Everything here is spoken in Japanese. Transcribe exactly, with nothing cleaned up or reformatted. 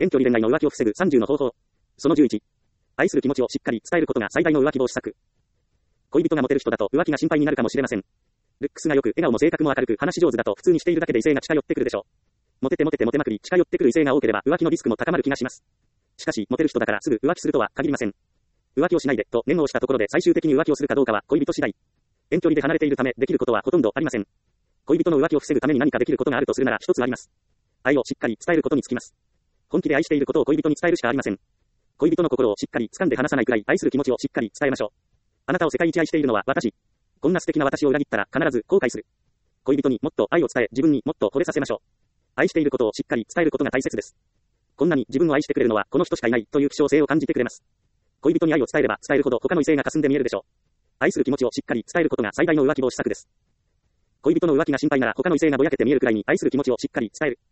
遠距離恋愛の浮気を防ぐさんじゅうの方法。そのじゅういち。愛する気持ちをしっかり伝えることが最大の浮気防止策。恋人がモテる人だと浮気が心配になるかもしれません。ルックスが良く、笑顔も性格も明るく、話し上手だと普通にしているだけで異性が近寄ってくるでしょう。モテてモテてモテまくり、近寄ってくる異性が多ければ浮気のリスクも高まる気がします。しかし、モテる人だからすぐ浮気するとは限りません。浮気をしないで、と念を押したところで最終的に浮気をするかどうかは恋人次第。遠距離で離れているためできることはほとんどありません。恋人の浮気を防ぐために何かできることがあるとするなら一つあります。愛をしっかり伝えることにつきます。本気で愛していることを恋人に伝えるしかありません。恋人の心をしっかり掴んで離さないくらい愛する気持ちをしっかり伝えましょう。あなたを世界一愛しているのは私。こんな素敵な私を裏切ったら必ず後悔する。恋人にもっと愛を伝え、自分にもっと惚れさせましょう。愛していることをしっかり伝えることが大切です。こんなに自分を愛してくれるのはこの人しかいないという希少性を感じてくれます。恋人に愛を伝えれば伝えるほど他の異性が霞んで見えるでしょう。愛する気持ちをしっかり伝えることが最大の浮気防止策です。恋人の浮気が心配なら他の異性がぼやけて見えるくらいに愛する気持ちをしっかり伝える。